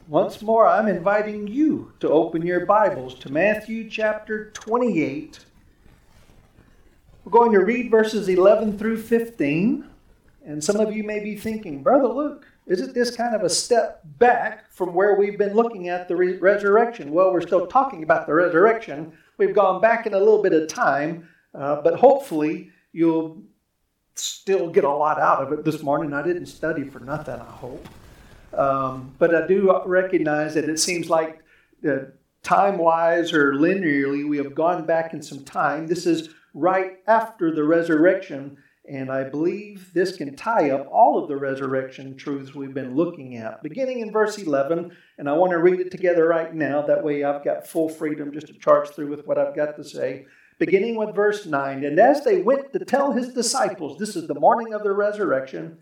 Once more, I'm inviting you to open your Bibles to Matthew chapter 28. We're going to read verses 11 through 15. And some of you may be thinking, Brother Luke, isn't this kind of a step back from where we've been looking at the resurrection? Well, we're still talking about the resurrection. We've gone back in a little bit of time, but hopefully you'll still get a lot out of it this morning. I didn't study for nothing, I hope. But I do recognize that it seems like time-wise or linearly, we have gone back in some time. This is right after the resurrection, and I believe this can tie up all of the resurrection truths we've been looking at. Beginning in verse 11, and I want to read it together right now. That way I've got full freedom just to charge through with what I've got to say. Beginning with verse 9, and as they went to tell his disciples, this is the morning of the resurrection,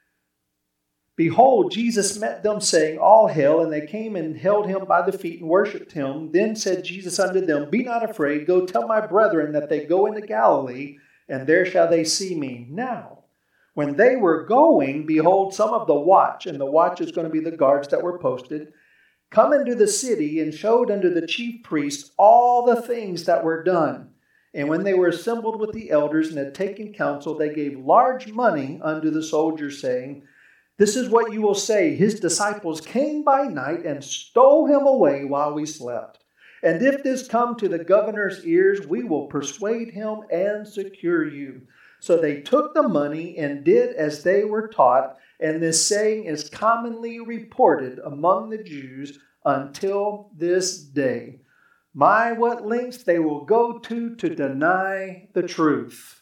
behold, Jesus met them, saying, All hail. And they came and held him by the feet and worshipped him. Then said Jesus unto them, Be not afraid. Go tell my brethren that they go into Galilee, and there shall they see me. Now, when they were going, behold, some of the watch, and the watch is going to be the guards that were posted, come into the city and showed unto the chief priests all the things that were done. And when they were assembled with the elders and had taken counsel, they gave large money unto the soldiers, saying, This is what you will say, his disciples came by night and stole him away while we slept. And if this come to the governor's ears, we will persuade him and secure you. So they took the money and did as they were taught, and this saying is commonly reported among the Jews until this day. My, what lengths they will go to deny the truth.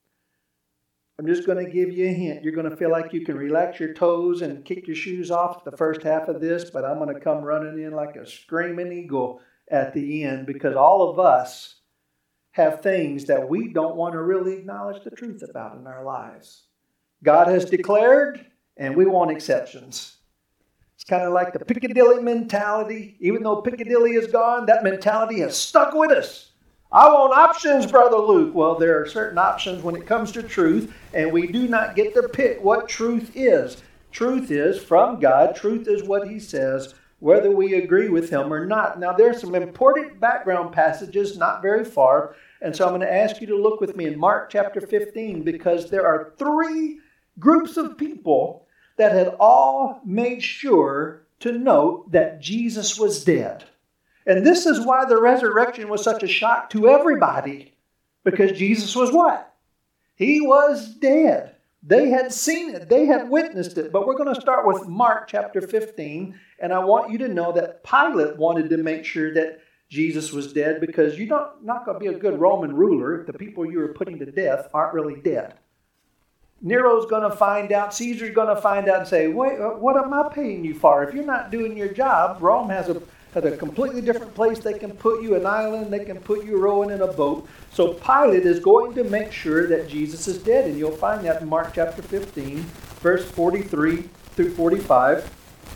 I'm just going to give you a hint. You're going to feel like you can relax your toes and kick your shoes off the first half of this, but I'm going to come running in like a screaming eagle at the end, because all of us have things that we don't want to really acknowledge the truth about in our lives. God has declared, and we want exceptions. It's kind of like the Piccadilly mentality. Even though Piccadilly is gone, that mentality has stuck with us. I want options, Brother Luke. Well, there are certain options when it comes to truth, and we do not get to pick what truth is. Truth is from God. Truth is what he says, whether we agree with him or not. Now, there are some important background passages not very far, and so I'm going to ask you to look with me in Mark chapter 15, because there are three groups of people that had all made sure to note that Jesus was dead. And this is why the resurrection was such a shock to everybody. Because Jesus was what? He was dead. They had seen it. They had witnessed it. But we're going to start with Mark chapter 15. And I want you to know that Pilate wanted to make sure that Jesus was dead, because you're not going to be a good Roman ruler if the people you are putting to death aren't really dead. Nero's going to find out, Caesar's going to find out and say, wait, what am I paying you for? If you're not doing your job, Rome has a completely different place. They can put you an island, they can put you rowing in a boat. So Pilate is going to make sure that Jesus is dead. And you'll find that in Mark chapter 15, verse 43 through 45.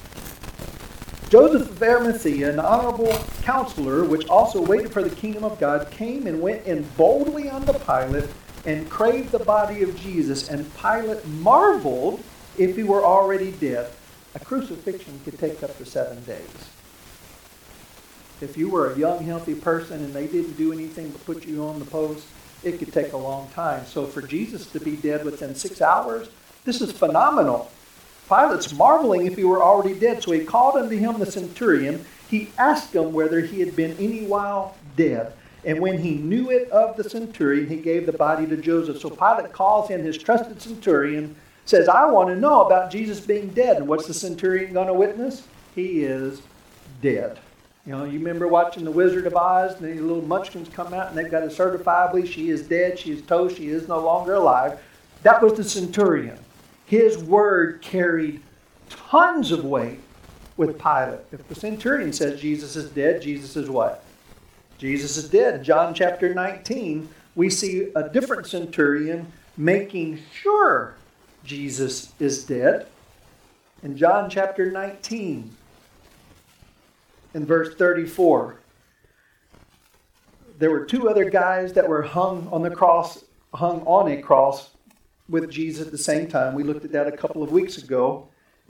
Joseph of Arimathea, an honorable counselor, which also waited for the kingdom of God, came and went in boldly unto Pilate, and craved the body of Jesus. And Pilate marveled if he were already dead. A crucifixion could take up to 7 days. If you were a young, healthy person and they didn't do anything but put you on the post, it could take a long time. So for Jesus to be dead within 6 hours, this is phenomenal. Pilate's marveling if he were already dead. So he called unto him the centurion. He asked him whether he had been any while dead. And when he knew it of the centurion, he gave the body to Joseph. So Pilate calls in his trusted centurion, says, I want to know about Jesus being dead. And what's the centurion going to witness? He is dead. You know, you remember watching The Wizard of Oz, and the little munchkins come out, and they've got to certifiably, she is dead, she is toast, she is no longer alive. That was the centurion. His word carried tons of weight with Pilate. If the centurion says Jesus is dead, Jesus is what? Jesus is dead. In John chapter 19, we see a different centurion making sure Jesus is dead. In John chapter 19, in verse 34, there were two other guys that were hung on a cross with Jesus at the same time. We looked at that a couple of weeks ago.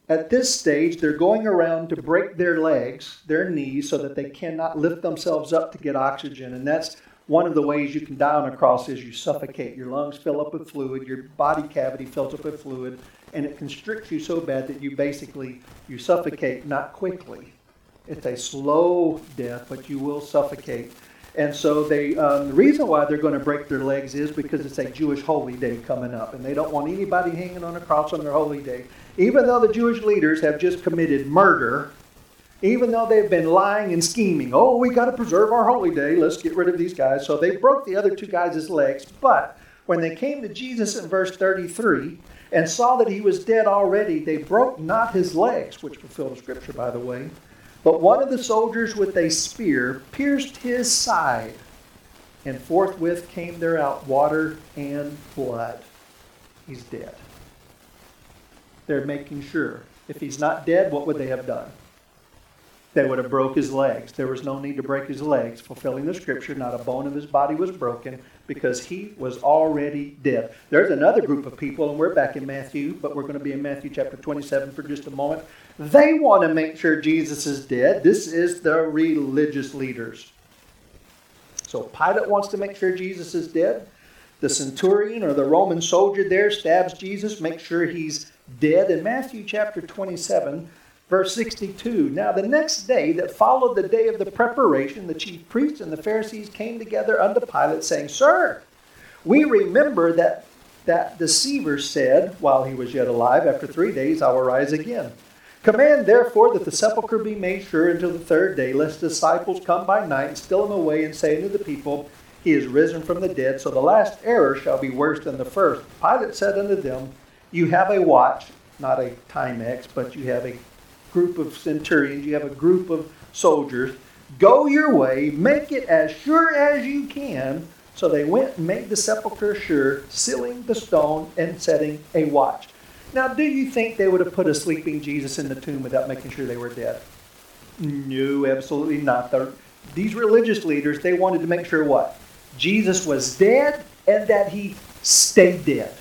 At this stage, they're going around to break their legs, their knees, so that they cannot lift themselves up to get oxygen. And that's one of the ways you can die on a cross is you suffocate. Your lungs fill up with fluid, your body cavity fills up with fluid, and it constricts you so bad that you suffocate, not quickly. It's a slow death, but you will suffocate. And so the reason why they're going to break their legs is because it's a Jewish holy day coming up, and they don't want anybody hanging on a cross on their holy day. Even though the Jewish leaders have just committed murder, even though they've been lying and scheming, oh, we got to preserve our holy day, let's get rid of these guys. So they broke the other two guys' legs, but when they came to Jesus in verse 33 and saw that he was dead already, they broke not his legs, which fulfilled the scripture, by the way, but one of the soldiers with a spear pierced his side, and forthwith came there out water and blood. He's dead. They're making sure. If he's not dead, what would they have done? They would have broke his legs. There was no need to break his legs. Fulfilling the scripture, not a bone of his body was broken because he was already dead. There's another group of people, and we're back in Matthew, but we're going to be in Matthew chapter 27 for just a moment. They want to make sure Jesus is dead. This is the religious leaders. So Pilate wants to make sure Jesus is dead. The centurion or the Roman soldier there stabs Jesus, makes sure he's dead. In Matthew chapter 27, verse 62, now the next day that followed the day of the preparation, the chief priests and the Pharisees came together unto Pilate, saying, Sir, we remember that deceiver said, while he was yet alive, after 3 days I will rise again. Command therefore that the sepulchre be made sure until the third day, lest the disciples come by night and steal him away, and say unto the people, He is risen from the dead, so the last error shall be worse than the first. Pilate said unto them, You have a watch, not a Timex, but you have a group of centurions, you have a group of soldiers. Go your way, make it as sure as you can. So they went and made the sepulchre sure, sealing the stone and setting a watch. Now, do you think they would have put a sleeping Jesus in the tomb without making sure they were dead? No, absolutely not. These religious leaders, they wanted to make sure what? Jesus was dead and that he stayed dead.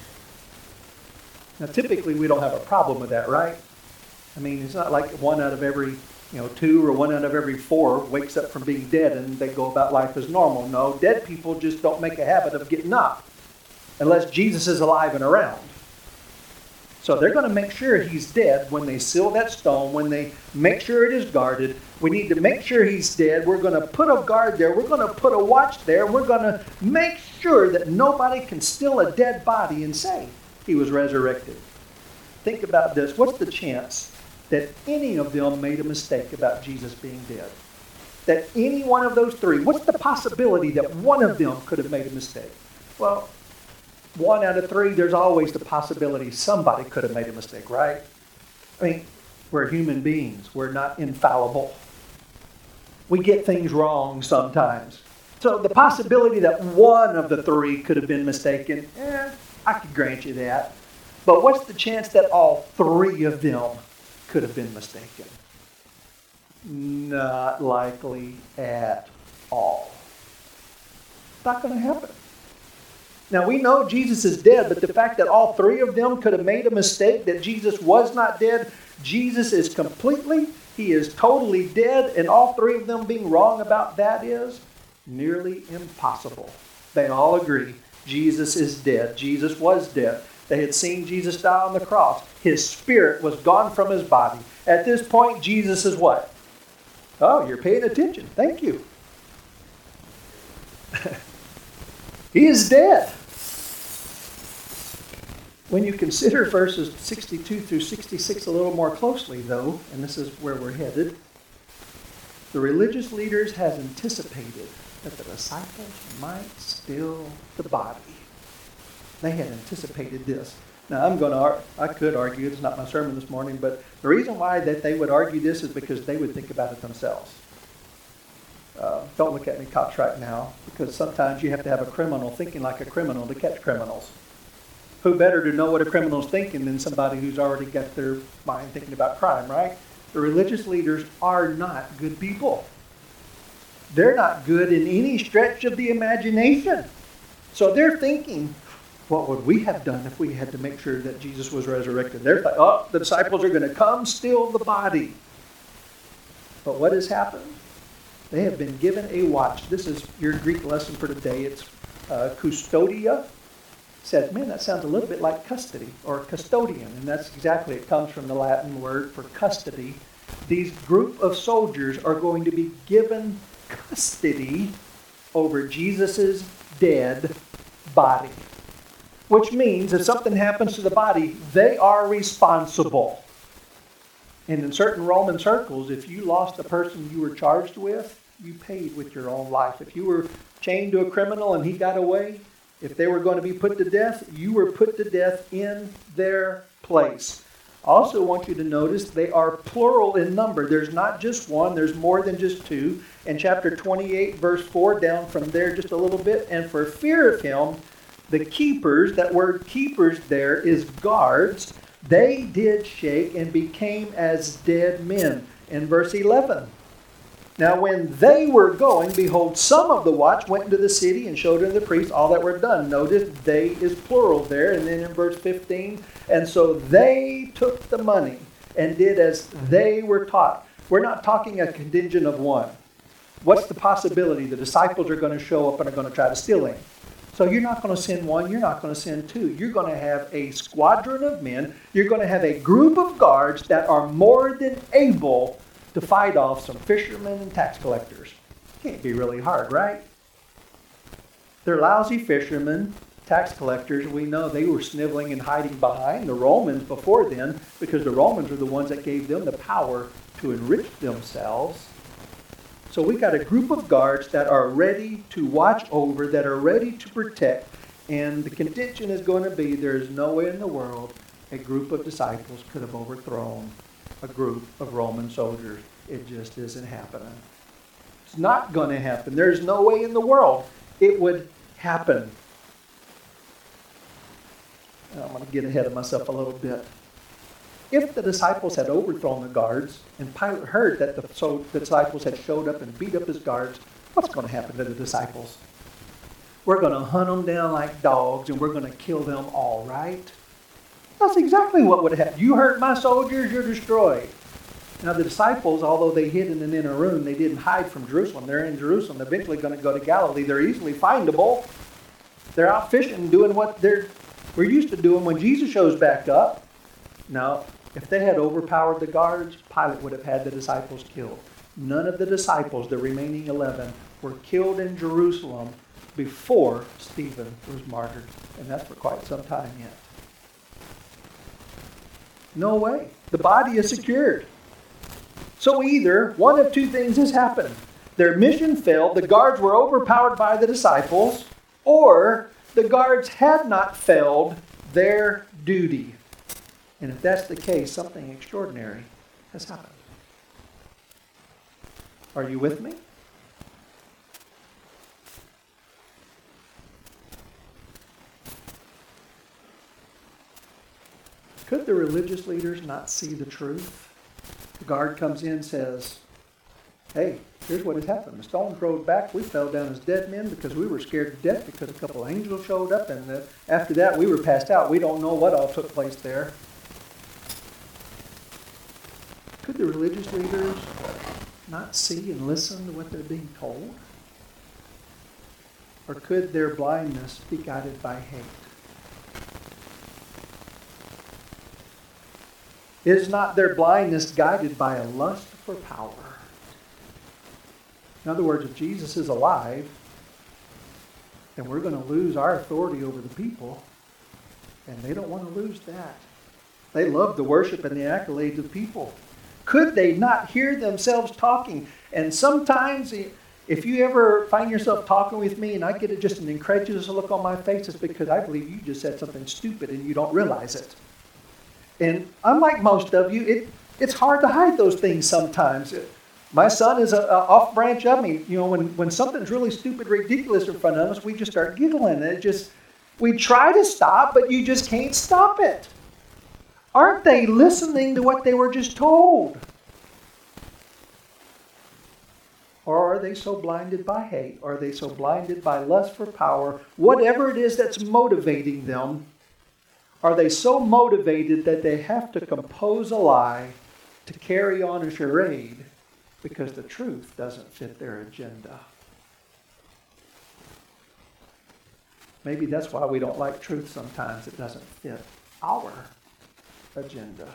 Now, typically, we don't have a problem with that, right? I mean, it's not like one out of every, 2 or 1 out of every 4 wakes up from being dead and they go about life as normal. No, dead people just don't make a habit of getting up unless Jesus is alive and around. So they're going to make sure he's dead when they seal that stone, when they make sure it is guarded. We need to make sure he's dead. We're going to put a guard there. We're going to put a watch there. We're going to make sure that nobody can steal a dead body and say he was resurrected. Think about this. What's the chance that any of them made a mistake about Jesus being dead? That any one of those 3, what's the possibility that one of them could have made a mistake? Well, 1 out of 3, there's always the possibility somebody could have made a mistake, right? I mean, we're human beings. We're not infallible. We get things wrong sometimes. So the possibility that one of the 3 could have been mistaken, I could grant you that. But what's the chance that all 3 of them could have been mistaken? Not likely at all. Not going to happen. Now, we know Jesus is dead, but the fact that all 3 of them could have made a mistake, that Jesus was not dead, Jesus is he is totally dead, and all 3 of them being wrong about that is nearly impossible. They all agree Jesus is dead. Jesus was dead. They had seen Jesus die on the cross. His spirit was gone from his body. At this point, Jesus is what? Oh, you're paying attention. Thank you. He is dead. When you consider verses 62 through 66 a little more closely, though, and this is where we're headed, the religious leaders had anticipated that the disciples might steal the body. They had anticipated this. Now, I could argue, it's not my sermon this morning, but the reason why that they would argue this is because they would think about it themselves. Don't look at me, cops, right now, because sometimes you have to have a criminal thinking like a criminal to catch criminals. Who better to know what a criminal's thinking than somebody who's already got their mind thinking about crime, right? The religious leaders are not good people. They're not good in any stretch of the imagination. So they're thinking, What would we have done if we had to make sure that Jesus was resurrected? They're like, oh, the disciples are going to come steal the body. But what has happened? They have been given a watch. This is your Greek lesson for today. It's custodia. Says, man, that sounds a little bit like custody or custodian. And that's exactly, it comes from the Latin word for custody. These group of soldiers are going to be given custody over Jesus' dead body. Which means if something happens to the body, they are responsible. And in certain Roman circles, if you lost the person you were charged with, you paid with your own life. If you were chained to a criminal and he got away, if they were going to be put to death, you were put to death in their place. I also want you to notice they are plural in number. There's not just one, there's more than just two. In chapter 28, verse 4, down from there just a little bit, and for fear of him, the keepers, that word keepers there is guards, they did shake and became as dead men. In verse 11, now when they were going, behold, some of the watch went into the city and showed unto the priests all that were done. Notice they is plural there. And then in verse 15, and so they took the money and did as they were taught. We're not talking a contingent of one. What's the possibility? The disciples are going to show up and are going to try to steal him. So you're not going to send one, you're not going to send two. You're going to have a squadron of men. You're going to have a group of guards that are more than able to fight off some fishermen and tax collectors. Can't be really hard, right? They're lousy fishermen, tax collectors. We know they were sniveling and hiding behind the Romans before then, because the Romans were the ones that gave them the power to enrich themselves. So we got a group of guards that are ready to watch over, that are ready to protect. And the contention is going to be, there's no way in the world a group of disciples could have overthrown a group of Roman soldiers. It just isn't happening. It's not going to happen. There's no way in the world it would happen. I'm going to get ahead of myself a little bit. If the disciples had overthrown the guards, and Pilate heard that the disciples had showed up and beat up his guards, what's going to happen to the disciples? We're going to hunt them down like dogs, and we're going to kill them all, right? That's exactly what would happen. You hurt my soldiers, you're destroyed. Now the disciples, although they hid in an inner room, they didn't hide from Jerusalem. They're in Jerusalem. They're eventually going to go to Galilee. They're easily findable. They're out fishing, doing what we're used to doing when Jesus shows back up. Now, if they had overpowered the guards, Pilate would have had the disciples killed. None of the disciples, the remaining 11, were killed in Jerusalem before Stephen was martyred. And that's for quite some time yet. No way. The body is secured. So either one of two things has happened. Their mission failed, the guards were overpowered by the disciples, or the guards had not failed their duty. And if that's the case, something extraordinary has happened. Are you with me? Could the religious leaders not see the truth? The guard comes in and says, hey, here's what had happened. The stone rolled back. We fell down as dead men because we were scared to death because a couple of angels showed up. And after that, we were passed out. We don't know what all took place there. Could the religious leaders not see and listen to what they're being told? Or could their blindness be guided by hate? Is not their blindness guided by a lust for power? In other words, if Jesus is alive, then we're going to lose our authority over the people, and they don't want to lose that. They love the worship and the accolades of people. Could they not hear themselves talking? And sometimes, if you ever find yourself talking with me and I get just an incredulous look on my face, it's because I believe you just said something stupid and you don't realize it. And unlike most of you, it's hard to hide those things sometimes. My son is an off branch of me. You know, when something's really stupid, ridiculous in front of us, we just start giggling. We try to stop, but you just can't stop it. Aren't they listening to what they were just told? Or are they so blinded by hate? Are they so blinded by lust for power? Whatever it is that's motivating them, are they so motivated that they have to compose a lie to carry on a charade because the truth doesn't fit their agenda? Maybe that's why we don't like truth sometimes. It doesn't fit our agenda.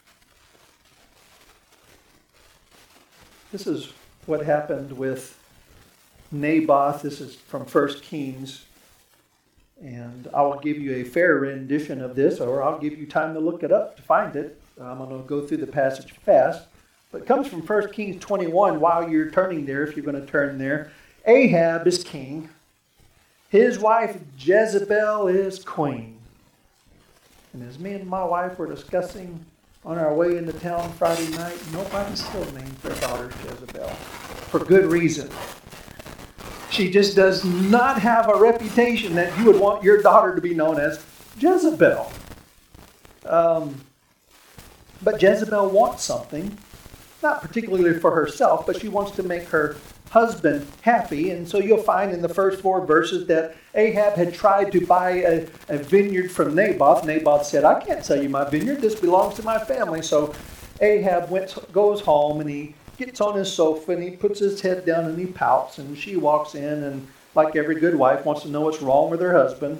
This is what happened with Naboth. This is from 1 Kings. And I will give you a fair rendition of this, or I'll give you time to look it up to find it. I'm going to go through the passage fast. But it comes from 1 Kings 21. While you're turning there, if you're going to turn there, Ahab is king. His wife Jezebel is queen. And as me and my wife were discussing on our way into town Friday night, nobody still named their daughter Jezebel. For good reason. She just does not have a reputation that you would want your daughter to be known as Jezebel. But Jezebel wants something, not particularly for herself, but she wants to make her husband happy. And so you'll find in the first 4 verses that Ahab had tried to buy a vineyard from Naboth. Naboth said, I can't sell you my vineyard. This belongs to my family. So Ahab goes home and he gets on his sofa and he puts his head down and he pouts. And she walks in and, like every good wife, wants to know what's wrong with her husband.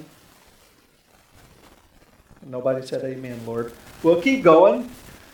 And nobody said amen, Lord. We'll keep going.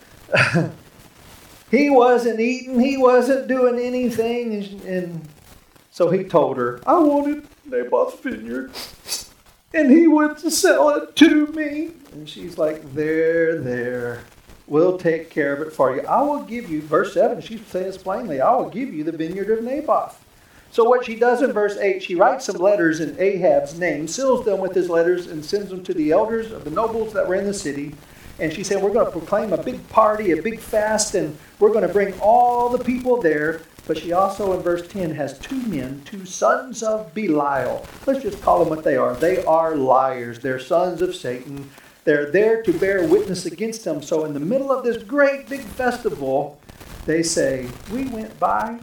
He wasn't eating. He wasn't doing anything. And so he told her, I wanted Naboth's vineyard. And he went to sell it to me. And she's like, there. We'll take care of it for you. I will give you, verse 7, she says plainly, I will give you the vineyard of Naboth. So what she does in verse 8, she writes some letters in Ahab's name, seals them with his letters, and sends them to the elders of the nobles that were in the city. And she said, we're going to proclaim a big party, a big fast, and we're going to bring all the people there. But she also, in verse 10, has 2 men, 2 sons of Belial. Let's just call them what they are. They are liars. They're sons of Satan. They're there to bear witness against him. So in the middle of this great big festival, they say, we went by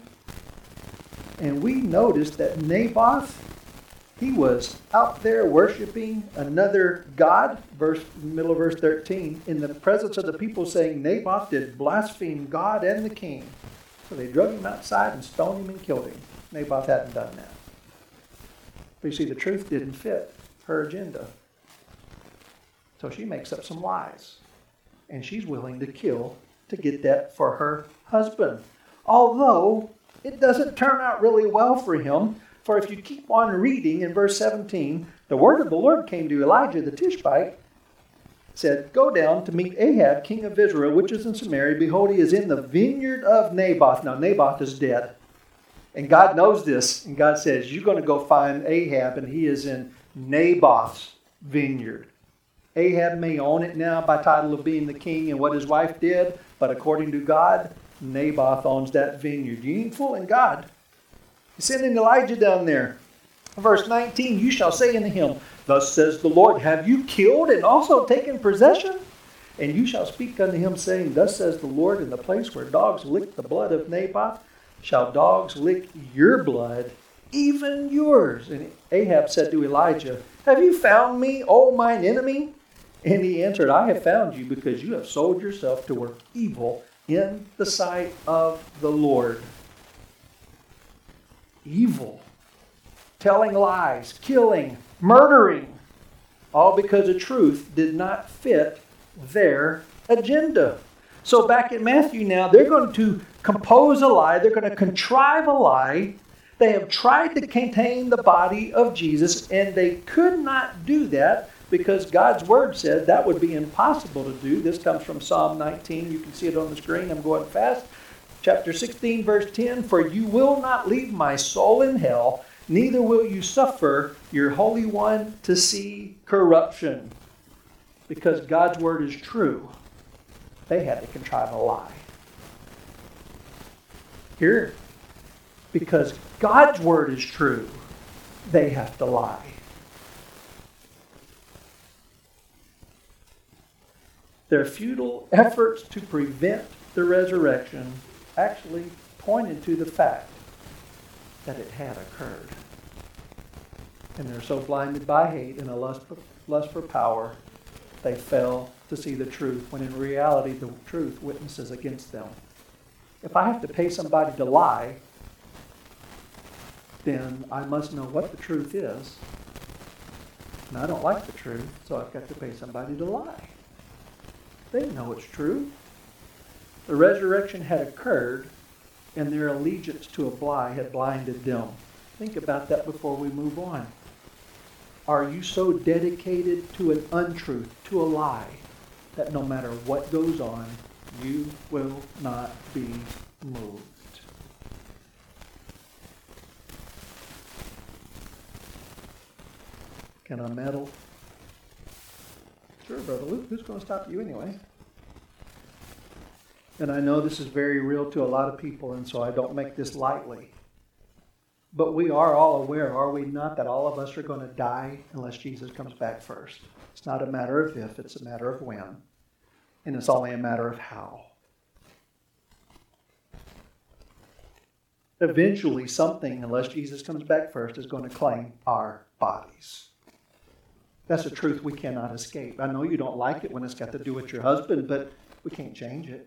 and we noticed that Naboth, he was out there worshiping another god, middle of verse 13, in the presence of the people, saying Naboth did blaspheme God and the king. So they drug him outside and stoned him and killed him. Naboth hadn't done that. But you see, the truth didn't fit her agenda. So she makes up some lies. And she's willing to kill to get that for her husband. Although it doesn't turn out really well for him. For if you keep on reading in verse 17, the word of the Lord came to Elijah the Tishbite, said, go down to meet Ahab, king of Israel, which is in Samaria. Behold, he is in the vineyard of Naboth. Now, Naboth is dead. And God knows this. And God says, you're going to go find Ahab, and he is in Naboth's vineyard. Ahab may own it now by title of being the king and what his wife did, but according to God, Naboth owns that vineyard. You ain't fooling God. He's sending Elijah down there. Verse 19, you shall say unto him, thus says the Lord, have you killed and also taken possession? And you shall speak unto him, saying, thus says the Lord, in the place where dogs lick the blood of Naboth, shall dogs lick your blood, even yours. And Ahab said to Elijah, have you found me, O mine enemy? And he answered, I have found you because you have sold yourself to work evil in the sight of the Lord. Evil. Telling lies, killing, murdering. All because the truth did not fit their agenda. So back in Matthew now, they're going to compose a lie. They're going to contrive a lie. They have tried to contain the body of Jesus, and they could not do that because God's word said that would be impossible to do. This comes from Psalm 19. You can see it on the screen. I'm going fast. Chapter 16, verse 10, for you will not leave my soul in hell, neither will you suffer your Holy One to see corruption. Because God's word is true, they had to contrive a lie. Here, because God's word is true, they have to lie. Their futile efforts to prevent the resurrection actually pointed to the fact that it had occurred. And they're so blinded by hate and a lust for power, they fail to see the truth, when in reality the truth witnesses against them. If I have to pay somebody to lie, then I must know what the truth is. And I don't like the truth, so I've got to pay somebody to lie. They know it's true. The resurrection had occurred, and their allegiance to a lie had blinded them. Think about that before we move on. Are you so dedicated to an untruth, to a lie, that no matter what goes on, you will not be moved? Can I meddle? Sure, Brother Luke. Who's going to stop you anyway? And I know this is very real to a lot of people, and so I don't make this lightly. But we are all aware, are we not, that all of us are going to die unless Jesus comes back first. It's not a matter of if, it's a matter of when. And it's only a matter of how. Eventually, something, unless Jesus comes back first, is going to claim our bodies. That's a truth we cannot escape. I know you don't like it when it's got to do with your husband, but we can't change it.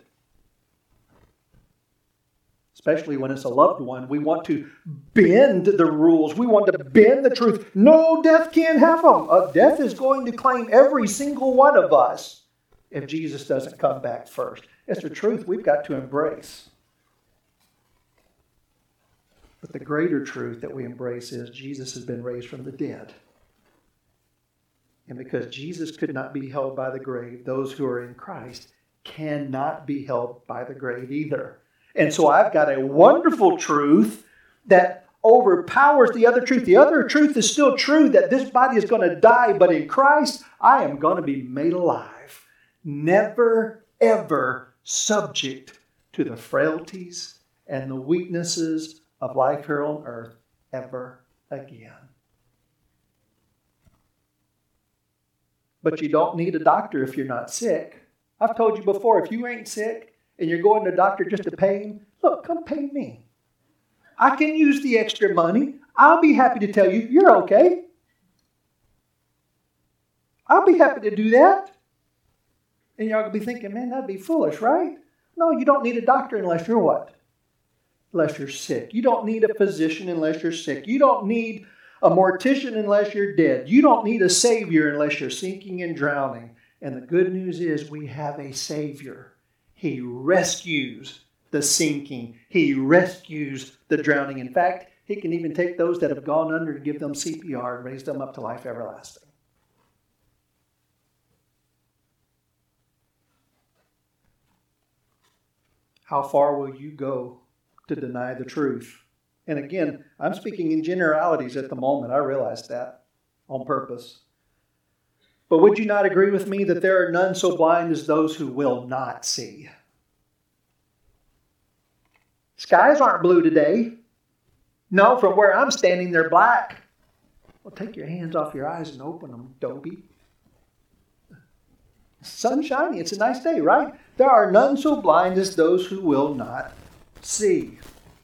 Especially when it's a loved one. We want to bend the rules. We want to bend the truth. No, death can't have them. Death is going to claim every single one of us if Jesus doesn't come back first. It's a truth we've got to embrace. But the greater truth that we embrace is Jesus has been raised from the dead. And because Jesus could not be held by the grave, those who are in Christ cannot be held by the grave either. And so I've got a wonderful truth that overpowers the other truth. The other truth is still true, that this body is going to die, but in Christ, I am going to be made alive. Never, ever subject to the frailties and the weaknesses of life here on earth ever again. But you don't need a doctor if you're not sick. I've told you before, if you ain't sick, and you're going to the doctor just to pay him, look, come pay me. I can use the extra money. I'll be happy to tell you, you're okay. I'll be happy to do that. And y'all going to be thinking, man, that'd be foolish, right? No, you don't need a doctor unless you're what? Unless you're sick. You don't need a physician unless you're sick. You don't need a mortician unless you're dead. You don't need a savior unless you're sinking and drowning. And the good news is we have a savior. He rescues the sinking. He rescues the drowning. In fact, he can even take those that have gone under and give them CPR and raise them up to life everlasting. How far will you go to deny the truth? And again, I'm speaking in generalities at the moment. I realize that on purpose. But would you not agree with me that there are none so blind as those who will not see? Skies aren't blue today. No, from where I'm standing, they're black. Well, take your hands off your eyes and open them, dopey. Sun's shining. It's a nice day, right? There are none so blind as those who will not see.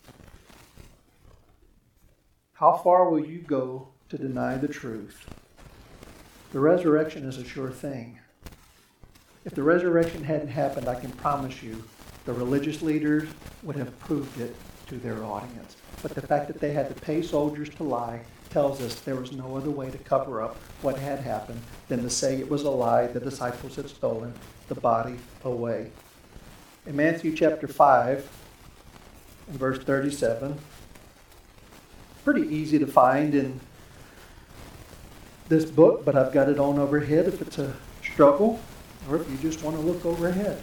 How far will you go to deny the truth? The resurrection is a sure thing. If the resurrection hadn't happened, I can promise you, the religious leaders would have proved it to their audience. But the fact that they had to pay soldiers to lie tells us there was no other way to cover up what had happened than to say it was a lie the disciples had stolen the body away. In Matthew chapter 5, in verse 37, pretty easy to find in this book, but I've got it on overhead if it's a struggle, or if you just want to look overhead.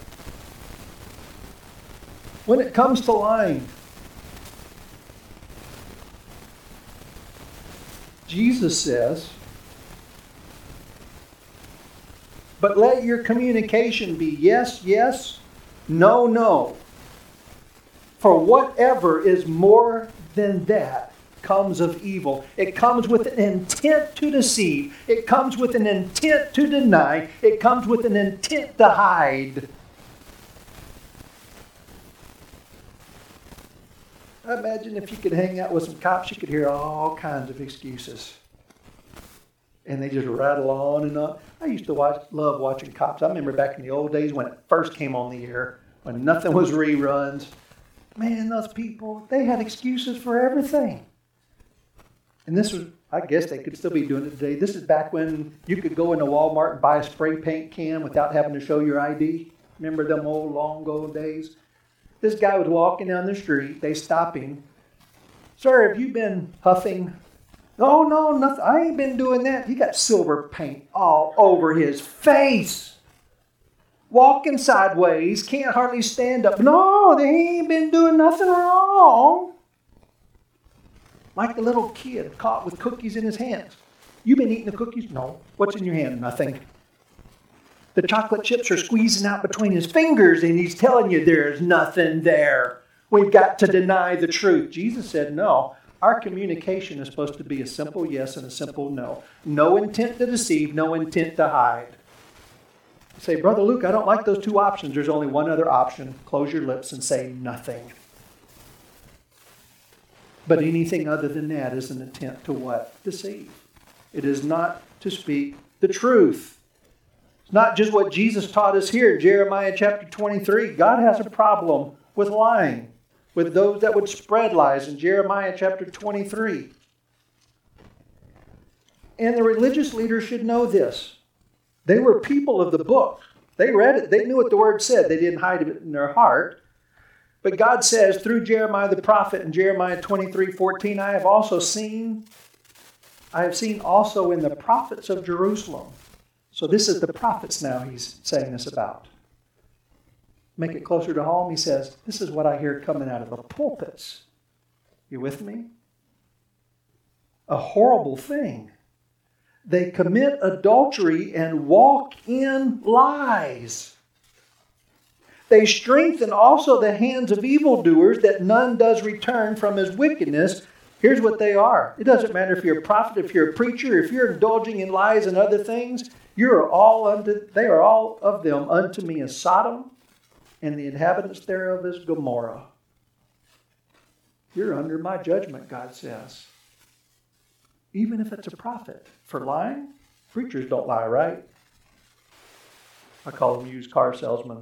When it comes to lying, Jesus says, but let your communication be yes, yes, no, no. For whatever is more than that comes of evil. It comes with an intent to deceive. It comes with an intent to deny. It comes with an intent to hide. I imagine if you could hang out with some cops, you could hear all kinds of excuses. And they just rattle on and on. I used to love watching cops. I remember back in the old days when it first came on the air, when nothing was reruns. Man, those people, they had excuses for everything. And this was, I guess they could still be doing it today. This is back when you could go into Walmart and buy a spray paint can without having to show your ID. Remember them old, long ago days? This guy was walking down the street. They stopped him. Sir, have you been huffing? Oh, no, nothing. I ain't been doing that. He got silver paint all over his face. Walking sideways, can't hardly stand up. No, they ain't been doing nothing wrong. Like the little kid caught with cookies in his hands. You been eating the cookies? No. What's in your hand? Nothing. The chocolate chips are squeezing out between his fingers, and he's telling you there's nothing there. We've got to deny the truth. Jesus said no. Our communication is supposed to be a simple yes and a simple no. No intent to deceive, no intent to hide. You say, Brother Luke, I don't like those two options. There's only one other option. Close your lips and say nothing. But anything other than that is an attempt to what? Deceive. It is not to speak the truth. It's not just what Jesus taught us here, Jeremiah chapter 23. God has a problem with lying, with those that would spread lies in Jeremiah chapter 23. And the religious leaders should know this. They were people of the book. They read it. They knew what the word said. They didn't hide it in their heart. But God says through Jeremiah the prophet in Jeremiah 23:14, I have seen also in the prophets of Jerusalem. So this is the prophets now he's saying this about. Make it closer to home. He says, this is what I hear coming out of the pulpits. You with me? A horrible thing. They commit adultery and walk in lies. They strengthen also the hands of evildoers, that none does return from his wickedness. Here's what they are. It doesn't matter if you're a prophet, if you're a preacher, if you're indulging in lies and other things. They are all of them unto me as Sodom, and the inhabitants thereof as Gomorrah. You're under my judgment, God says. Even if it's a prophet. For lying, preachers don't lie, right? I call them used car salesmen.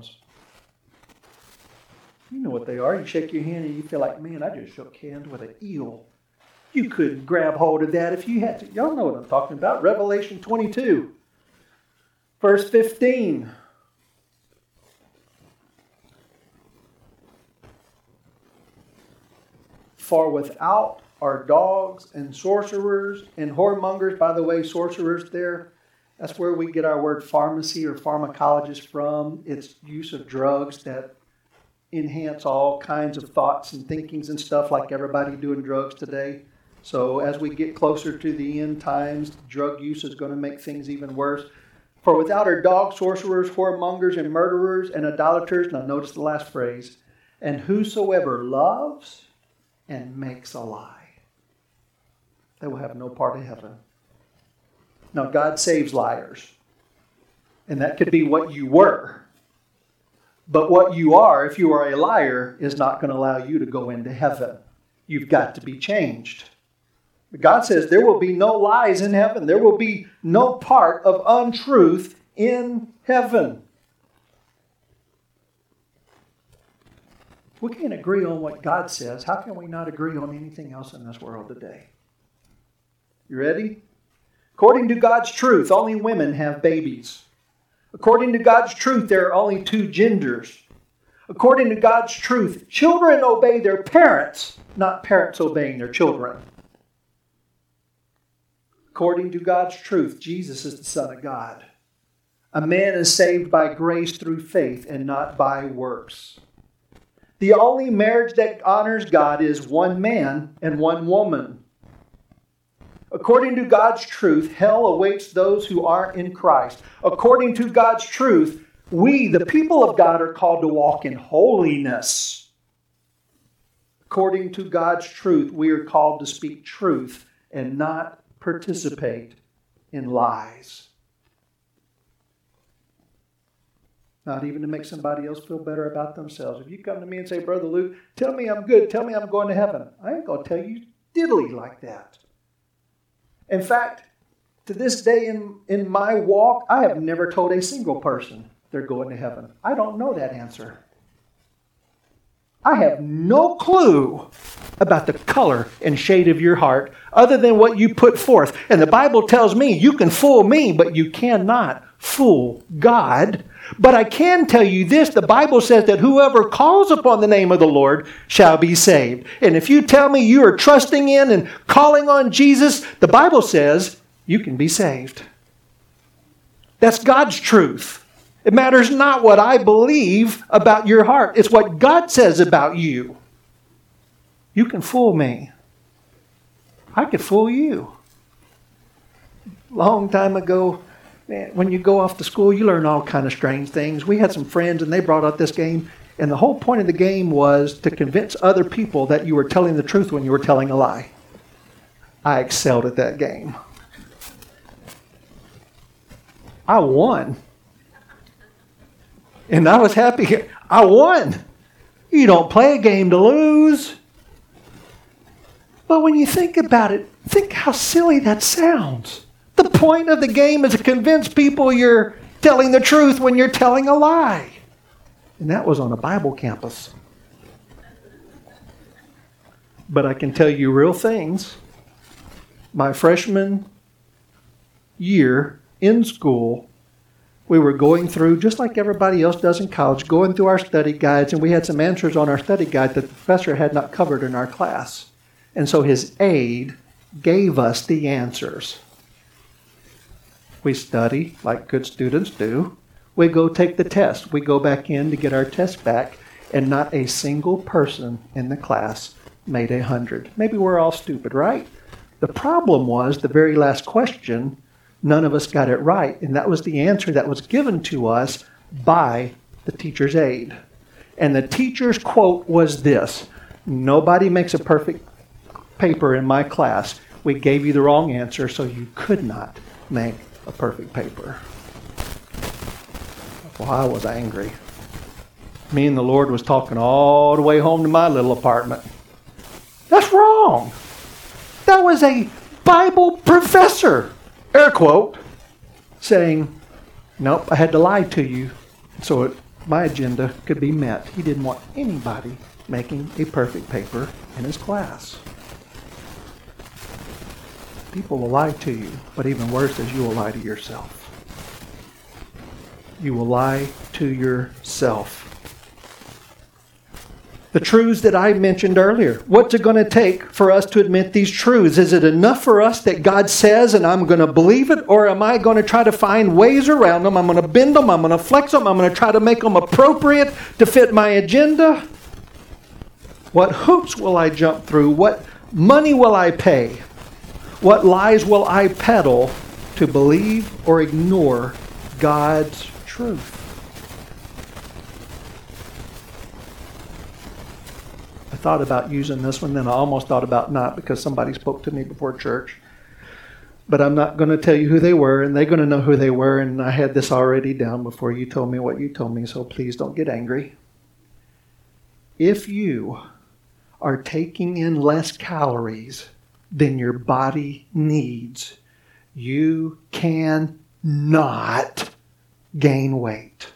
You know what they are. You shake your hand and you feel like, man, I just shook hands with an eel. You couldn't grab hold of that if you had to. Y'all know what I'm talking about. Revelation 22, verse 15. For without are dogs and sorcerers and whoremongers. By the way, sorcerers there, that's where we get our word pharmacy or pharmacologist from. It's use of drugs that enhance all kinds of thoughts and thinkings and stuff, like everybody doing drugs today. So as we get closer to the end times, drug use is going to make things even worse. For without are dogs, sorcerers, whoremongers, and murderers, and idolaters. Now notice the last phrase. And whosoever loves and makes a lie, they will have no part of heaven. Now, God saves liars. And that could be what you were. But what you are, if you are a liar, is not going to allow you to go into heaven. You've got to be changed. But God says there will be no lies in heaven. There will be no part of untruth in heaven. We can't agree on what God says. How can we not agree on anything else in this world today? You ready? According to God's truth, only women have babies. According to God's truth, there are only two genders. According to God's truth, children obey their parents, not parents obeying their children. According to God's truth, Jesus is the Son of God. A man is saved by grace through faith and not by works. The only marriage that honors God is one man and one woman. According to God's truth, hell awaits those who aren't in Christ. According to God's truth, we, the people of God, are called to walk in holiness. According to God's truth, we are called to speak truth and not participate in lies. Not even to make somebody else feel better about themselves. If you come to me and say, Brother Luke, tell me I'm good, tell me I'm going to heaven, I ain't going to tell you diddly like that. In fact, to this day in my walk, I have never told a single person they're going to heaven. I don't know that answer. I have no clue about the color and shade of your heart other than what you put forth. And the Bible tells me you can fool me, but you cannot fool God. But I can tell you this, the Bible says that whoever calls upon the name of the Lord shall be saved. And if you tell me you are trusting in and calling on Jesus, the Bible says you can be saved. That's God's truth. It matters not what I believe about your heart. It's what God says about you. You can fool me. I could fool you. Long time ago, man, when you go off to school, you learn all kind of strange things. We had some friends and they brought out this game. And the whole point of the game was to convince other people that you were telling the truth when you were telling a lie. I excelled at that game. I won. And I was happy. I won. You don't play a game to lose. But when you think about it, think how silly that sounds. The point of the game is to convince people you're telling the truth when you're telling a lie. And that was on a Bible campus. But I can tell you real things. My freshman year in school, we were going through, just like everybody else does in college, going through our study guides, and we had some answers on our study guide that the professor had not covered in our class. And so his aide gave us the answers. We study like good students do. We go take the test. We go back in to get our test back, and not a single person in the class made 100. Maybe we're all stupid, right? The problem was the very last question, none of us got it right, and that was the answer that was given to us by the teacher's aide. And the teacher's quote was this: "Nobody makes a perfect paper in my class. We gave you the wrong answer, so you could not make a perfect paper." Well, I was angry. Me and the Lord was talking all the way home to my little apartment. That's wrong. That was a Bible professor, air quote, saying, nope, I had to lie to you so my agenda could be met. He didn't want anybody making a perfect paper in his class. People will lie to you, but even worse is you will lie to yourself. You will lie to yourself. The truths that I mentioned earlier. What's it going to take for us to admit these truths? Is it enough for us that God says and I'm going to believe it? Or am I going to try to find ways around them? I'm going to bend them. I'm going to flex them. I'm going to try to make them appropriate to fit my agenda. What hoops will I jump through? What money will I pay? What lies will I peddle to believe or ignore God's truth? I thought about using this one, then I almost thought about not, because somebody spoke to me before church. But I'm not going to tell you who they were, and they're going to know who they were, and I had this already down before you told me what you told me, so please don't get angry. If you are taking in less calories than your body needs, you cannot gain weight.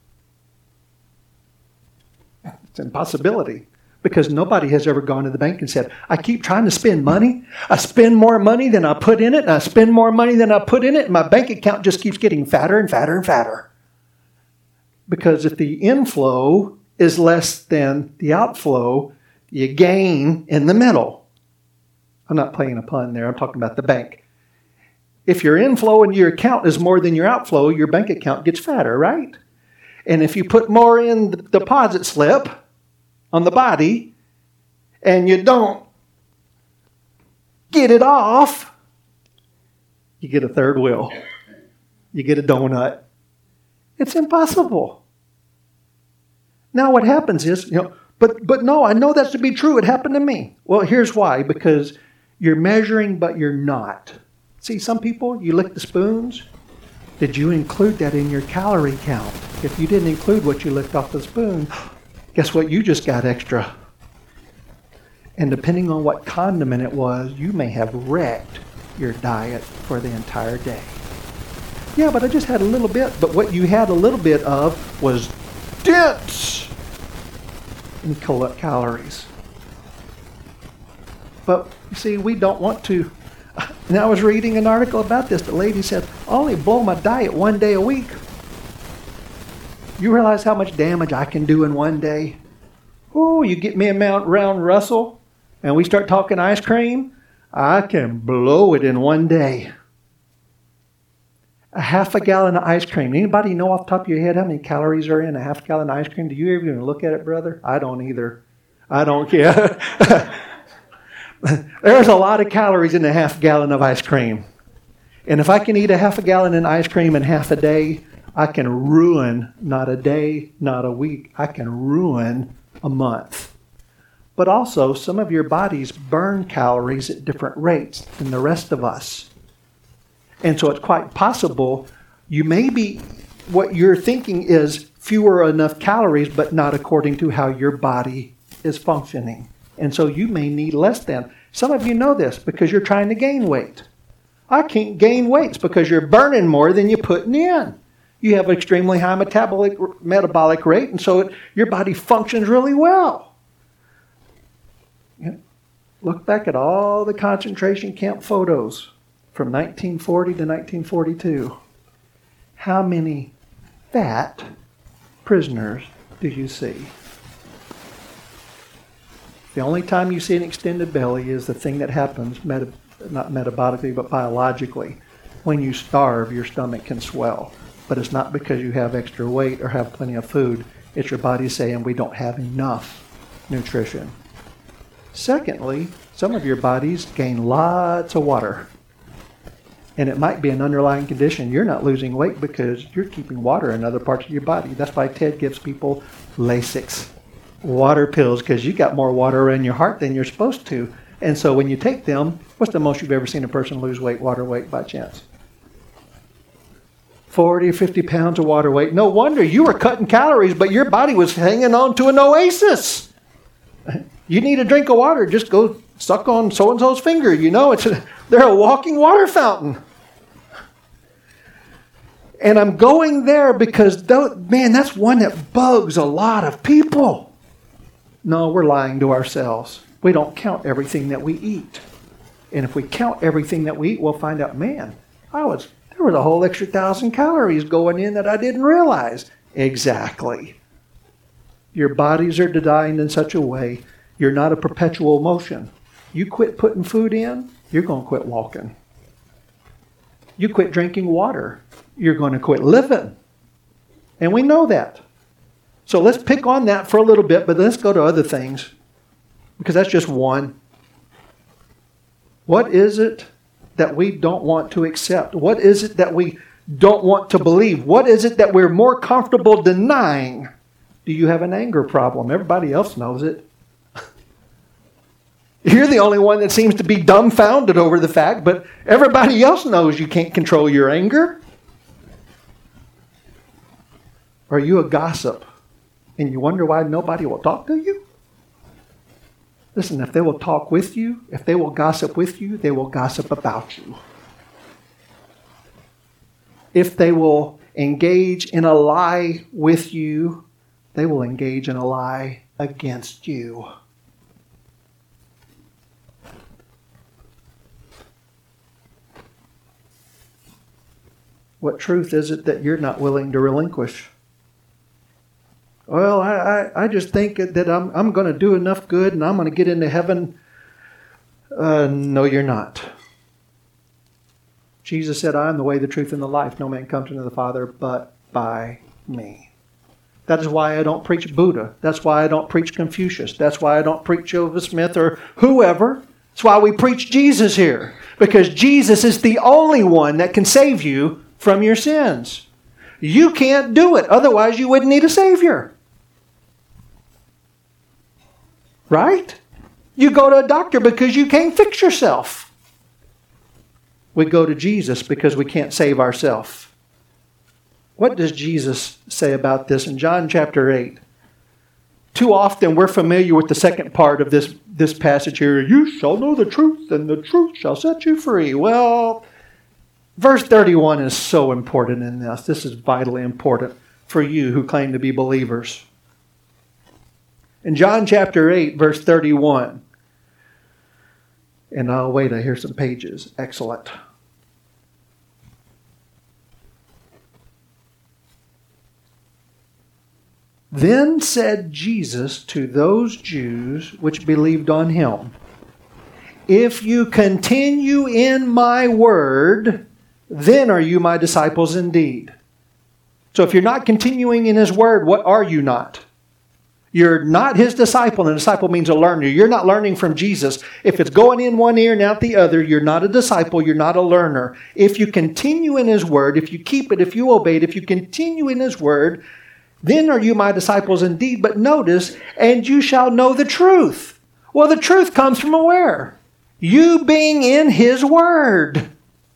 It's an impossibility. Because nobody has ever gone to the bank and said, I keep trying to spend money. I spend more money than I put in it, and I spend more money than I put in it, and my bank account just keeps getting fatter and fatter and fatter. Because if the inflow is less than the outflow, you gain in the middle. I'm not playing a pun there. I'm talking about the bank. If your inflow in your account is more than your outflow, your bank account gets fatter, right? And if you put more in the deposit slip on the body, and you don't get it off, you get a third wheel. You get a donut. It's impossible. Now what happens is, but no, I know that's to be true. It happened to me. Well, here's why. Because you're measuring, but you're not. See, some people, you lick the spoons. Did you include that in your calorie count? If you didn't include what you licked off the spoon, guess what? You just got extra. And depending on what condiment it was, you may have wrecked your diet for the entire day. Yeah, but I just had a little bit. But what you had a little bit of was dense in calories. But you see, we don't want to. And I was reading an article about this. The lady said, I only blow my diet one day a week. You realize how much damage I can do in one day? Oh, you get me around Russell and we start talking ice cream, I can blow it in one day. A half a gallon of ice cream. Anybody know off the top of your head how many calories are in a half gallon of ice cream? Do you ever even look at it, brother? I don't either. I don't care. There's a lot of calories in a half gallon of ice cream. And if I can eat a half a gallon of ice cream in half a day, I can ruin not a day, not a week. I can ruin a month. But also, some of your bodies burn calories at different rates than the rest of us. And so it's quite possible what you're thinking is fewer enough calories, but not according to how your body is functioning. And so you may need less than. Some of you know this because you're trying to gain weight. I can't gain weight because you're burning more than you're putting in. You have an extremely high metabolic rate, and so your body functions really well. Look back at all the concentration camp photos from 1940 to 1942. How many fat prisoners do you see? The only time you see an extended belly is the thing that happens, not metabolically, but biologically. When you starve, your stomach can swell. But it's not because you have extra weight or have plenty of food. It's your body saying we don't have enough nutrition. Secondly, some of your bodies gain lots of water. And it might be an underlying condition. You're not losing weight because you're keeping water in other parts of your body. That's why Ted gives people Lasix, water pills, because you got more water in your heart than you're supposed to. And so when you take them, what's the most you've ever seen a person lose weight, water weight, by chance? 40 or 50 pounds of water weight. No wonder you were cutting calories, but your body was hanging on to an oasis. You need a drink of water, just go suck on so-and-so's finger. They're a walking water fountain. And I'm going there because, that's one that bugs a lot of people. No, we're lying to ourselves. We don't count everything that we eat. And if we count everything that we eat, we'll find out, there was a whole extra 1,000 calories going in that I didn't realize. Exactly. Your bodies are designed in such a way, you're not a perpetual motion. You quit putting food in, you're going to quit walking. You quit drinking water, you're going to quit living. And we know that. So let's pick on that for a little bit, but let's go to other things, because that's just one. What is it that we don't want to accept? What is it that we don't want to believe? What is it that we're more comfortable denying? Do you have an anger problem? Everybody else knows it. You're the only one that seems to be dumbfounded over the fact, but everybody else knows you can't control your anger. Are you a gossip and you wonder why nobody will talk to you? Listen, if they will talk with you, if they will gossip with you, they will gossip about you. If they will engage in a lie with you, they will engage in a lie against you. What truth is it that you're not willing to relinquish? Well, I just think that I'm going to do enough good and I'm going to get into heaven. No, you're not. Jesus said, I am the way, the truth, and the life. No man comes into the Father but by me. That is why I don't preach Buddha. That's why I don't preach Confucius. That's why I don't preach Joseph Smith or whoever. That's why we preach Jesus here. Because Jesus is the only one that can save you from your sins. You can't do it. Otherwise, you wouldn't need a Savior. Right? You go to a doctor because you can't fix yourself. We go to Jesus because we can't save ourselves. What does Jesus say about this in John chapter 8? Too often we're familiar with the second part of this passage here. You shall know the truth, and the truth shall set you free. Well, verse 31 is so important in this. This is vitally important for you who claim to be believers. In John chapter 8, verse 31, and I'll wait, I hear some pages. Excellent. Then said Jesus to those Jews which believed on him, if you continue in my word, then are you my disciples indeed. So if you're not continuing in his word, what are you not? You're not his disciple, and a disciple means a learner. You're not learning from Jesus. If it's going in one ear and out the other, you're not a disciple, you're not a learner. If you continue in his word, if you keep it, if you obey it, if you continue in his word, then are you my disciples indeed. But notice, and you shall know the truth. Well, the truth comes from where? You being in his word.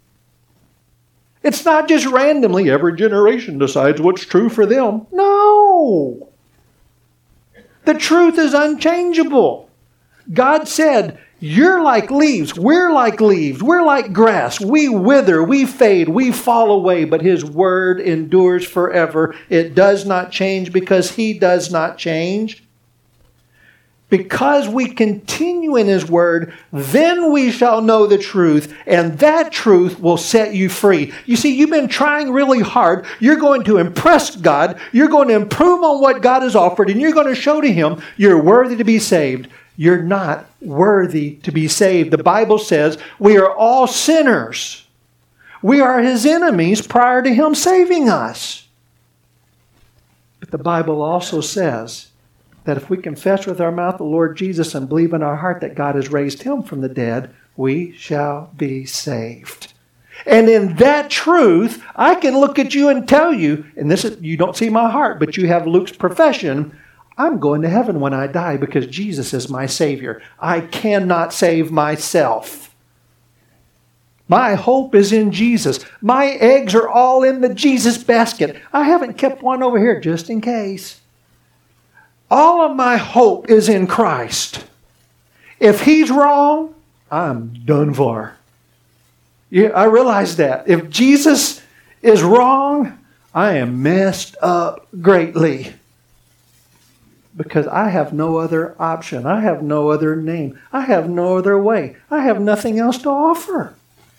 It's not just randomly, every generation decides what's true for them. No. The truth is unchangeable. God said, you're like leaves, we're like grass. We wither, we fade, we fall away, but his word endures forever. It does not change because he does not change. Because we continue in his word, then we shall know the truth, and that truth will set you free. You see, you've been trying really hard. You're going to impress God. You're going to improve on what God has offered, and you're going to show to him you're worthy to be saved. You're not worthy to be saved. The Bible says we are all sinners. We are his enemies prior to him saving us. But the Bible also says that if we confess with our mouth the Lord Jesus and believe in our heart that God has raised him from the dead, we shall be saved. And in that truth, I can look at you and tell you, and this is, you don't see my heart, but you have Luke's profession, I'm going to heaven when I die because Jesus is my Savior. I cannot save myself. My hope is in Jesus. My eggs are all in the Jesus basket. I haven't kept one over here just in case. All of my hope is in Christ. If he's wrong, I'm done for. I realize that. If Jesus is wrong, I am messed up greatly. Because I have no other option. I have no other name. I have no other way. I have nothing else to offer.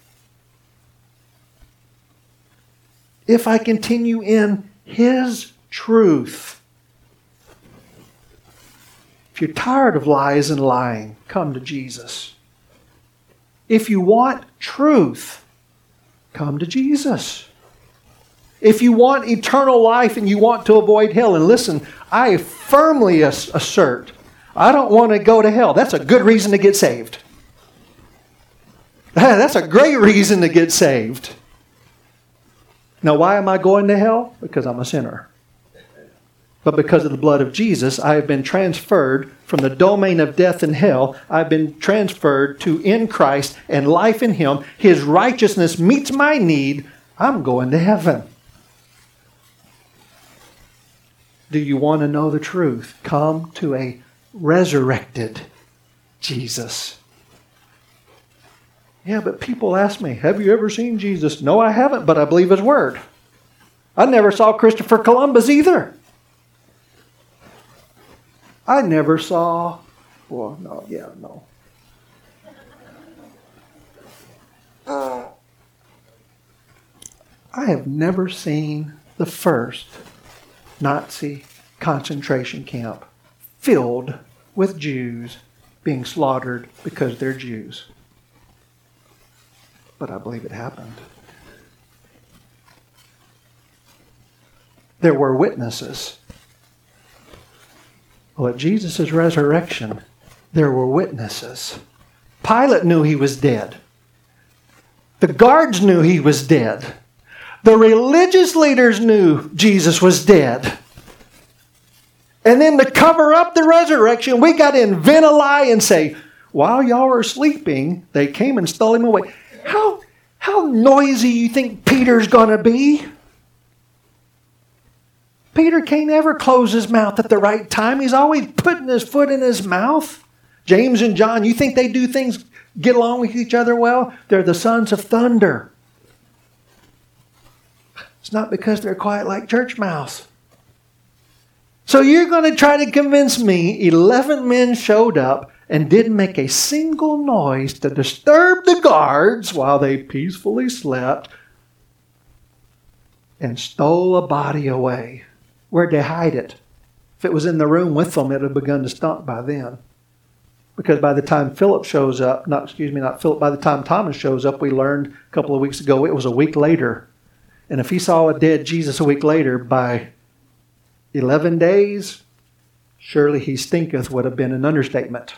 If I continue in his truth. If you're tired of lies and lying, come to Jesus. If you want truth, come to Jesus. If you want eternal life and you want to avoid hell, and listen, I firmly assert, I don't want to go to hell. That's a good reason to get saved. That's a great reason to get saved. Now, why am I going to hell? Because I'm a sinner. But because of the blood of Jesus, I have been transferred from the domain of death and hell. I've been transferred to in Christ and life in him. His righteousness meets my need. I'm going to heaven. Do you want to know the truth? Come to a resurrected Jesus. Yeah, but people ask me, have you ever seen Jesus? No, I haven't, but I believe his word. I never saw Christopher Columbus either. I never saw, no. I have never seen the first Nazi concentration camp filled with Jews being slaughtered because they're Jews. But I believe it happened. There were witnesses. Well, at Jesus' resurrection, there were witnesses. Pilate knew he was dead. The guards knew he was dead. The religious leaders knew Jesus was dead. And then to cover up the resurrection, we got to invent a lie and say, while y'all were sleeping, they came and stole him away. How noisy you think Peter's going to be? Peter can't ever close his mouth at the right time. He's always putting his foot in his mouth. James and John, you think they do things, get along with each other well? They're the sons of thunder. It's not because they're quiet like church mouse. So you're going to try to convince me 11 men showed up and didn't make a single noise to disturb the guards while they peacefully slept and stole a body away. Where'd they hide it? If it was in the room with them, it had begun to stink by then. Because by the time Philip shows up, by the time Thomas shows up, we learned a couple of weeks ago, it was a week later. And if he saw a dead Jesus a week later, by 11 days, surely he stinketh would have been an understatement.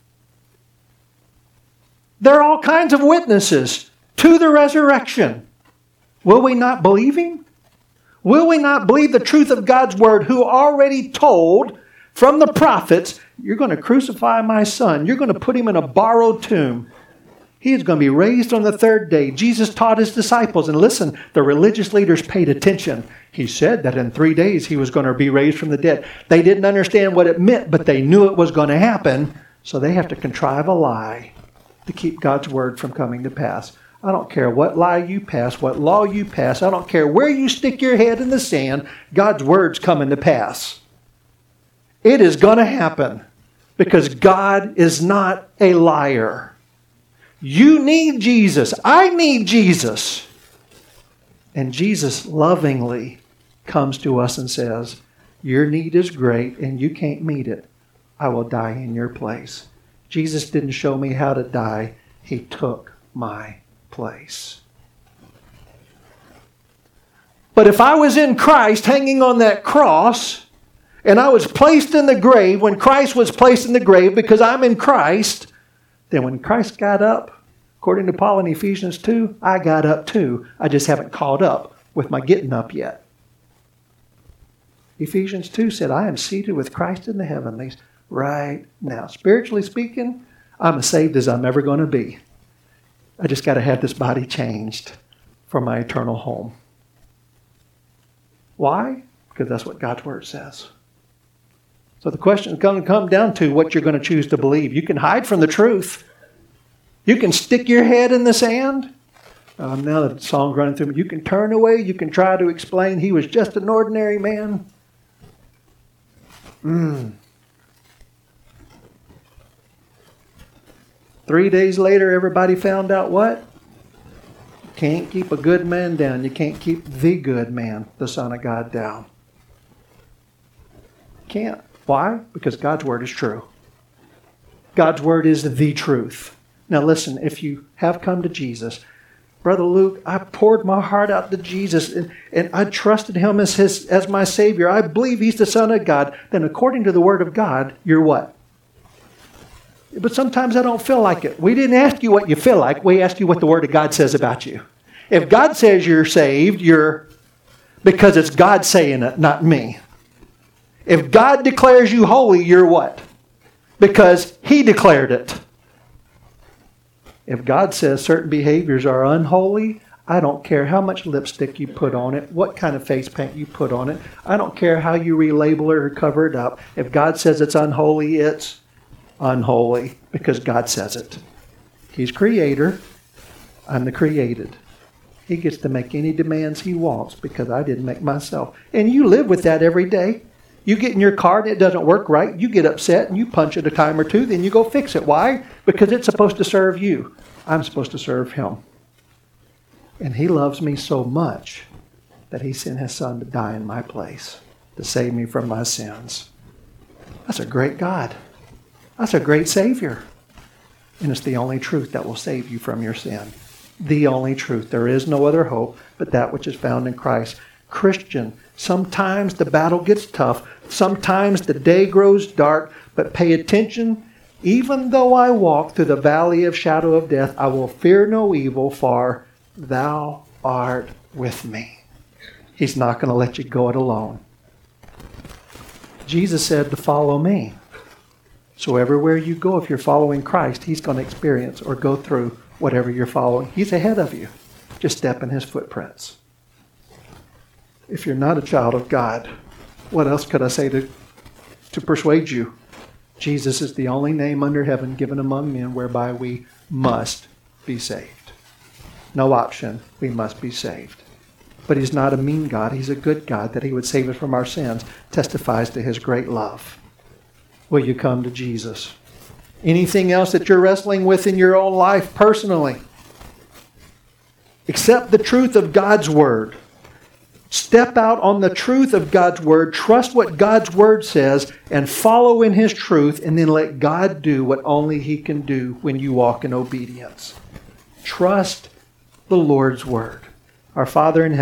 There are all kinds of witnesses to the resurrection. Will we not believe him? Will we not believe the truth of God's word, who already told from the prophets, you're going to crucify my son. You're going to put him in a borrowed tomb. He is going to be raised on the third day. Jesus taught his disciples. And listen, the religious leaders paid attention. He said that in 3 days he was going to be raised from the dead. They didn't understand what it meant, but they knew it was going to happen. So they have to contrive a lie to keep God's word from coming to pass. I don't care what lie you pass, what law you pass. I don't care where you stick your head in the sand. God's word's coming to pass. It is going to happen because God is not a liar. You need Jesus. I need Jesus. And Jesus lovingly comes to us and says, your need is great and you can't meet it. I will die in your place. Jesus didn't show me how to die. He took my place. But if I was in Christ hanging on that cross, and I was placed in the grave when Christ was placed in the grave because I'm in Christ, then when Christ got up, according to Paul in Ephesians 2, I got up too. I just haven't caught up with my getting up yet. Ephesians 2 said, I am seated with Christ in the heavenlies right now. Spiritually speaking, I'm as saved as I'm ever going to be. I just got to have this body changed for my eternal home. Why? Because that's what God's word says. So the question is going to come down to what you're going to choose to believe. You can hide from the truth. You can stick your head in the sand. Now the song's running through me. You can turn away. You can try to explain he was just an ordinary man. 3 days later, everybody found out what? You can't keep a good man down. You can't keep the good man, the Son of God, down. Can't. Why? Because God's word is true. God's word is the truth. Now listen, if you have come to Jesus, Brother Luke, I poured my heart out to Jesus and I trusted him as my Savior. I believe he's the Son of God. Then according to the word of God, you're what? But sometimes I don't feel like it. We didn't ask you what you feel like. We asked you what the word of God says about you. If God says you're saved, you're because it's God saying it, not me. If God declares you holy, you're what? Because he declared it. If God says certain behaviors are unholy, I don't care how much lipstick you put on it, what kind of face paint you put on it. I don't care how you relabel it or cover it up. If God says it's unholy, it's unholy because God says it. He's creator. I'm the created. He gets to make any demands he wants because I didn't make myself. And you live with that every day. You get in your car and it doesn't work right. You get upset and you punch it a time or two. Then you go fix it. Why? Because it's supposed to serve you. I'm supposed to serve him. And he loves me so much that he sent his son to die in my place to save me from my sins. That's a great God. That's a great Savior. And it's the only truth that will save you from your sin. The only truth. There is no other hope but that which is found in Christ. Christian, sometimes the battle gets tough. Sometimes the day grows dark. But pay attention. Even though I walk through the valley of shadow of death, I will fear no evil, for thou art with me. He's not going to let you go it alone. Jesus said to follow me. So everywhere you go, if you're following Christ, he's going to experience or go through whatever you're following. He's ahead of you. Just step in his footprints. If you're not a child of God, What else could I say to persuade you? Jesus is the only name under heaven given among men whereby we must be saved. No option. We must be saved. But He's not a mean God. He's a good God. That He would save us from our sins testifies to His great love. Will you come to Jesus? Anything else that you're wrestling with in your own life personally? Accept the truth of God's Word. Step out on the truth of God's Word. Trust what God's Word says and follow in His truth, and then let God do what only He can do when you walk in obedience. Trust the Lord's Word. Our Father in heaven,